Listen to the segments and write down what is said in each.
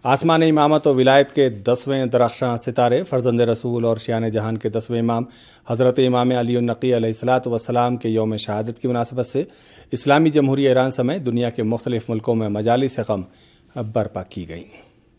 آسمان امامت و ولایت کے 10ویں درخشاں ستارے فرزند رسول اور شیان جہان کے 10ویں امام حضرت امام علی النقی علیہ الصلاۃ والسلام کے یوم شہادت کی مناسبت سے اسلامی جمہوریہ ایران سمیت دنیا کے مختلف ملکوں میں مجالس غم برپا کی گئیں۔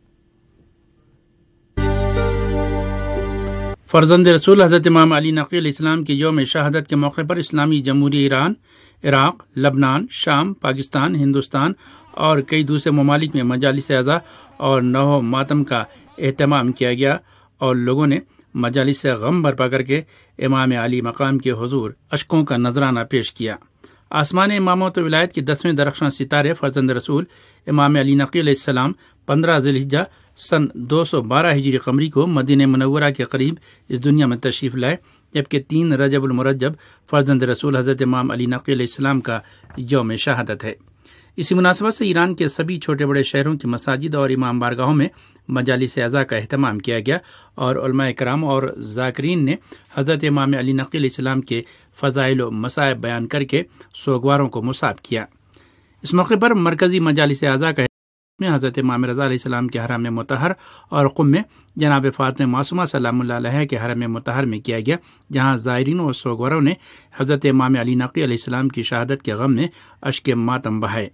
فرزند رسول حضرت امام علی نقی علیہ السلام کے یوم شہادت کے موقع پر اسلامی جمہوریہ ایران، عراق، لبنان، شام، پاکستان، ہندوستان اور کئی دوسرے ممالک میں مجالس اعزا اور نوح ماتم کا اہتمام کیا گیا اور لوگوں نے مجالس غم برپا کر کے امام علی مقام کے حضور اشکوں کا نذرانہ پیش کیا۔ آسمان امامت و ولایت کے 10ویں درخشاں ستارے فرزند رسول امام علی نقی علیہ السلام 15 ذی الحجہ سن 212 ہجری قمری کو مدینہ منورہ کے قریب اس دنیا میں تشریف لائے، جبکہ 3 رجب المرجب فرزند رسول حضرت امام علی نقی علیہ السلام کا یوم شہادت ہے۔ اسی مناسبت سے ایران کے سبھی چھوٹے بڑے شہروں کی مساجد اور امام بارگاہوں میں مجالس اعزا کا اہتمام کیا گیا اور علماء کرام اور ذاکرین نے حضرت امام علی نقی علیہ السلام کے فضائل و مصائب بیان کر کے سوگواروں کو مصاب کیا۔ اس موقع پر مرکزی مجالس اعزا کا میں حضرت امام رضا علیہ السلام کے حرم مطہر اور قم میں جناب فاطمہ معصومہ سلام اللہ علیہ کے حرم مطہر میں کیا گیا، جہاں زائرین اور سوگواروں نے حضرت امام علی نقی علیہ السلام کی شہادت کے غم میں اشک ماتم بہائے۔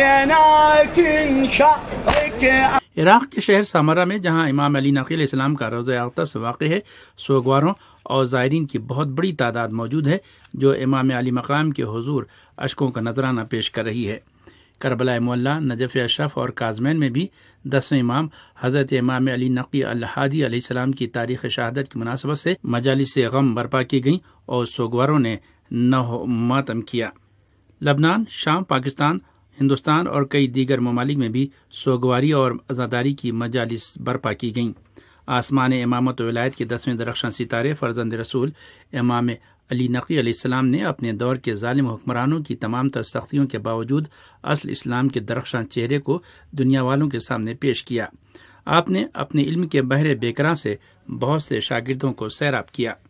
عراق کے شہر سامرہ میں جہاں امام علی نقی علیہ السلام کا روضہ اقدس واقع ہے، سوگواروں اور زائرین کی بہت بڑی تعداد موجود ہے جو امام علی مقام کے حضور اشکوں کا نذرانہ پیش کر رہی ہے۔ کربلا معلیٰ، نجف اشرف اور کاظمین میں بھی 10ویں امام حضرت امام علی نقی الہادی علیہ السلام کی تاریخ شہادت کی مناسبت سے مجالس غم برپا کی گئیں اور سوگواروں نے نوح ماتم کیا۔ لبنان، شام، پاکستان، ہندوستان اور کئی دیگر ممالک میں بھی سوگواری اور عزاداری کی مجالس برپا کی گئیں۔ آسمان امامت و ولایت کے 10ویں درخشاں ستارے فرزند رسول امام علی نقی علیہ السلام نے اپنے دور کے ظالم حکمرانوں کی تمام تر سختیوں کے باوجود اصل اسلام کے درخشاں چہرے کو دنیا والوں کے سامنے پیش کیا۔ آپ نے اپنے علم کے بحر بیکراں سے بہت سے شاگردوں کو سیراب کیا۔